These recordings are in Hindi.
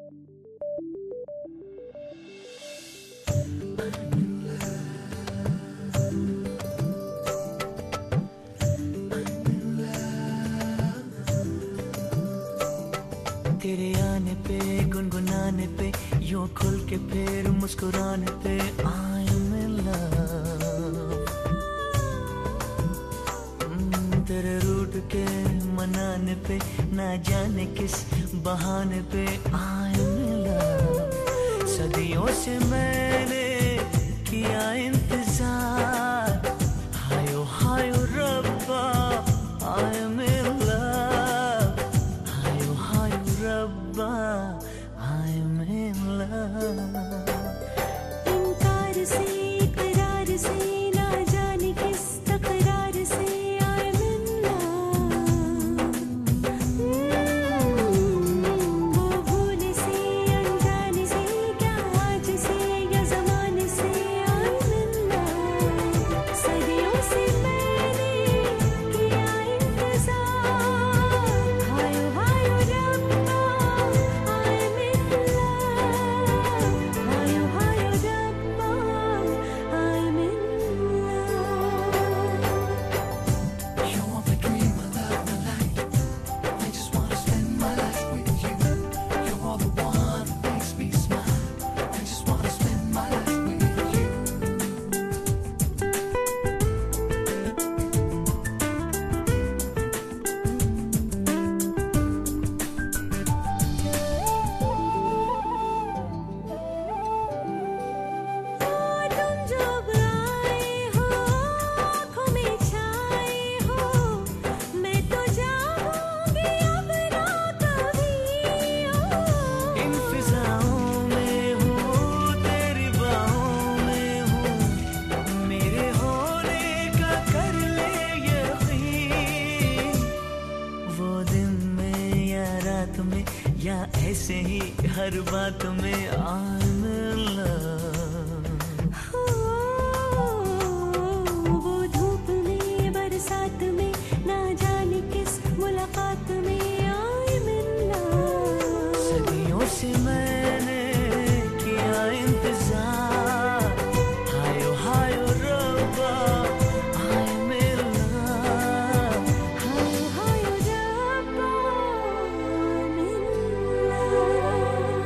तेरे आने पे गुनगुनाने पे यूं खुल के फिर मुस्कुराने पे I'm in love। तेरे रूठ के मनाने पे ना जाने किस बहाने पे I'm in love। सदियों से मैंने किया इंतजार, हायो हायो रब्बा I'm in love, हायो हायो रब्बा I'm in love। इनकार से इकरार से ना जाने किस तकरार से I'm in love। वो भूले से अनजाने से क्या आज से या जमाने से I'm in love। सदियों से मैंने किया इंतजार, हायो हायो रब्बा I'm in love, हायो हायो रब्बा I'm in love। You're my dream, my love, my light. I just wanna spend my life with you. You're all the one who makes me smile. I just wanna spend my life with you. तुम जब आए हो आँखों में छाए हो, मैं तो जाऊंगी अब ना कभी। इन फिजाओं में हूँ तेरी बाहों में हूँ, मेरे होने का कर ले यकीन। वो दिन में या रात में या ऐसे ही हर बात में I'm in love। वो धूप में बरसात में ना जाने किस मुलाकात में I'm in love। सदियों से मैंने किया इंतजार, हायो हायो रब्बा I'm in love, हायो हायो रब्बा I'm in love।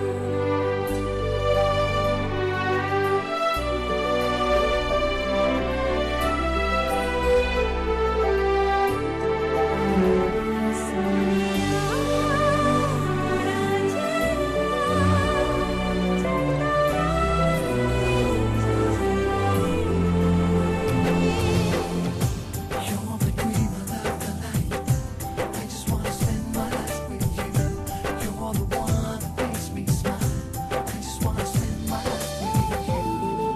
You're my dream, my love, my light. I just wanna spend my life with you. You're all the one who makes me smile. I just wanna spend my life with you.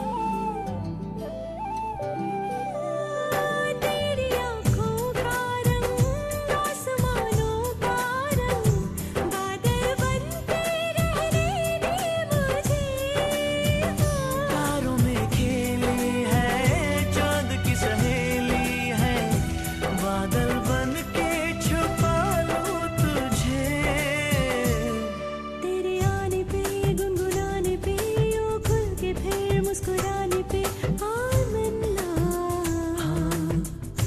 तेरी आँखों का रंग आसमानों का रंग, बादल बनके रहने दे मुझे। तारों में खेली है चांद की सहेली है, बादल बन के छुपा लूं तुझे। तेरे आने पे गुनगुनाने पे यूं खुल के फिर मुस्कुराने पे I'm in love।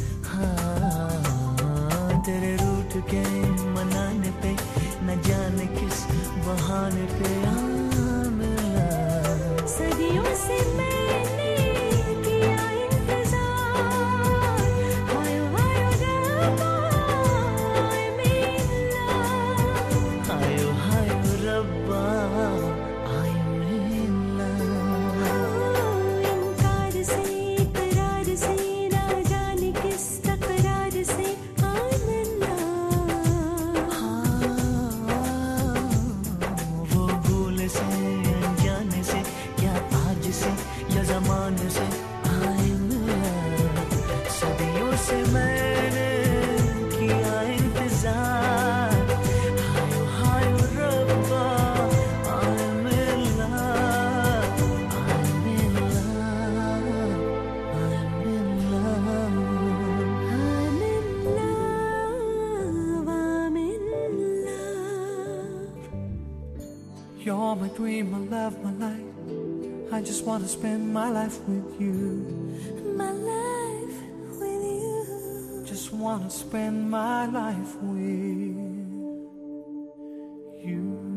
हाँ, तेरे रूठ के मनाने पे न जाने किस बहाने पे I'm in love। सदियों से मैंने किया इंतजार, हायो हायो रब्बा I'm in love। हायो हायो रब्बा I'm in love। इनकार से इकरार से ना जाने किस तकरार से I'm in love। वो You're my dream, my love, my life. I just wanna spend my life with you. My life with you. Just wanna spend my life with you.